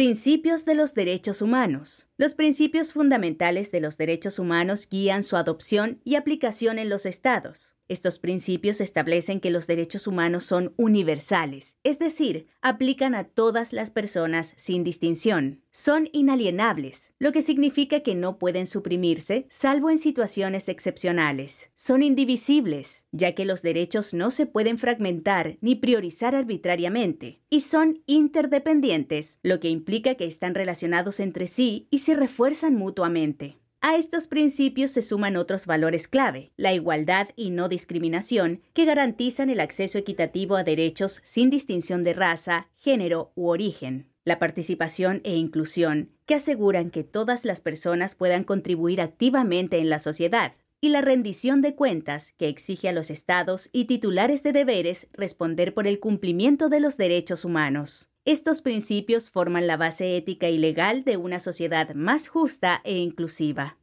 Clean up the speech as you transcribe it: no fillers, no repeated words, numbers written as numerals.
Principios de los derechos humanos. Los principios fundamentales de los derechos humanos guían su adopción y aplicación en los estados. Estos principios establecen que los derechos humanos son universales, es decir, aplican a todas las personas sin distinción. Son inalienables, lo que significa que no pueden suprimirse salvo en situaciones excepcionales. Son indivisibles, ya que los derechos no se pueden fragmentar ni priorizar arbitrariamente. Y son interdependientes, lo que implica que están relacionados entre sí y se refuerzan mutuamente. A estos principios se suman otros valores clave, la igualdad y no discriminación, que garantizan el acceso equitativo a derechos sin distinción de raza, género u origen. La participación e inclusión, que aseguran que todas las personas puedan contribuir activamente en la sociedad. Y la rendición de cuentas, que exige a los estados y titulares de deberes responder por el cumplimiento de los derechos humanos. Estos principios forman la base ética y legal de una sociedad más justa e inclusiva.